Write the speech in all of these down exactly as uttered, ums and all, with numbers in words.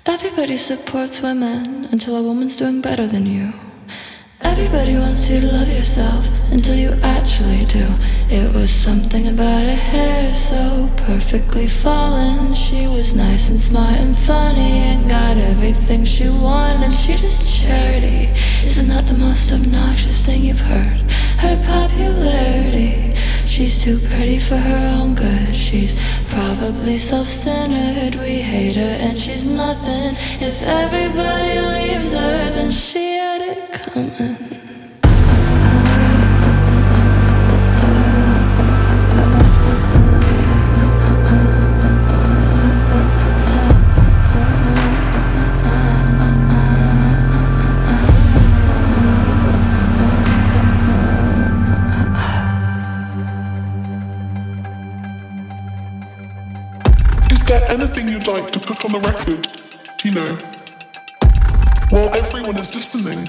Everybody supports women until a woman's doing better than you. Everybody wants you to love yourself until you actually do. It was something about her hair so perfectly fallen. She was nice and smart and funny and got everything she wanted. She's just charity. Isn't that the most obnoxious thing you've heard? Her popularity. She's too pretty for her own good. She's probably self-centered. We hate her and she's nothing. If everybody leaves her, then she had it coming. Is there anything you'd like to put on the record, you know, while everyone is listening?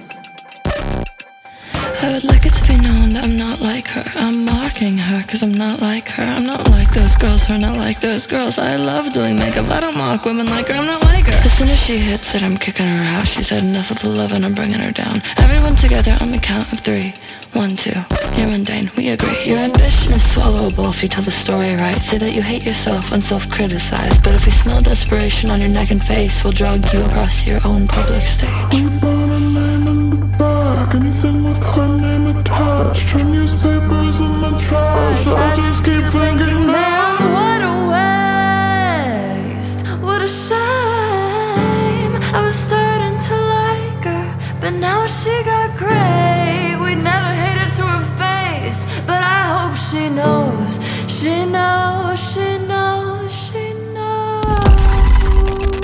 I would like it to be known that I'm not like her. I'm mocking her cause I'm not like her. I'm not like those girls who are not like those girls. I love doing makeup. I don't mock women like her. I'm not like her. As soon as she hits it, I'm kicking her out. She's had enough of the love and I'm bringing her down. Everyone together on the count of three. One, two. You're mundane. We agree. Your ambition is swallowable if you tell the story right. Say that you hate yourself and self-criticize. But if we smell desperation on your neck and face, we'll drag you across your own public stage. We burn a name in the back, anything with her name attached. Turn newspapers in the trash. I just keep thinking, man, what a waste. What a shame. I was starting to like her, but now she got great. We'd never hate her to her face, but I hope she knows. She knows, she knows, she knows.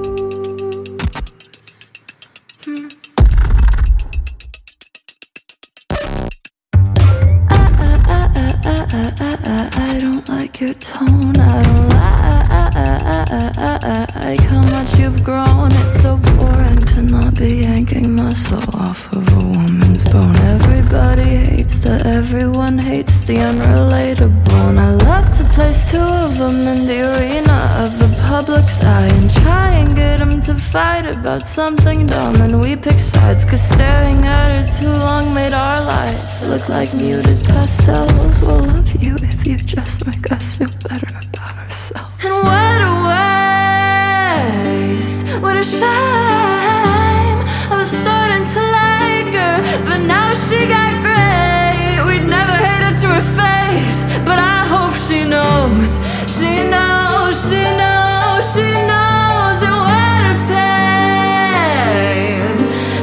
Hmm. I, I, I don't like your tone. I don't like how much you've grown. It's so boring to not be yanking muscle off of a woman's bone. Everybody hates the everyone hates the unrelatable. And I love to place two of them in the arena of the public's eye and try and get them to fight about something dumb. And we pick sides cause staring at her too long made our life look like muted pastels. We'll love you if you just make us feel better about ourselves. And what a waste, what a shame. I was starting to like her, but now she got great. We'd never hate her to her face, but I hope she knows. She knows, she knows, she knows. And what a pain.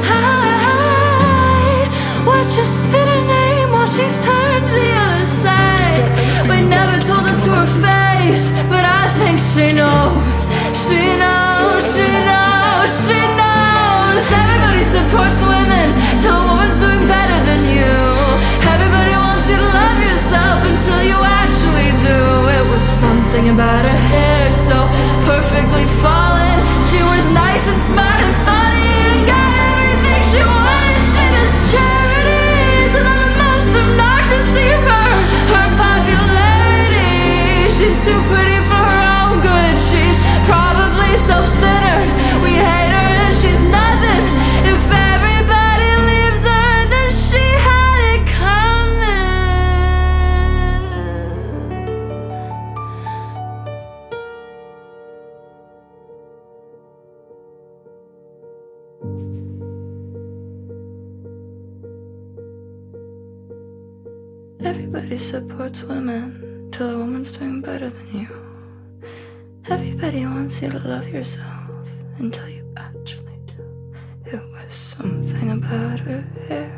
I watch her spit her name while she's turned the other side. We never told her to her face, but I think she knows. She knows, she knows, she knows. Everybody supports women till a woman's doing better than you. Everybody wants you to love yourself until you actually do. It was something about her hair so perfectly fallen. She was nice and smart and funny and got everything she wanted. She was charity to the most obnoxious thing of her. Her popularity. She's too pretty for her own good. She's probably self-centered. We hate her and she's nothing. If everybody leaves her, then she had it coming. Everybody supports women till a woman's doing better than you. Everybody wants you to love yourself until you actually do. It was something about her hair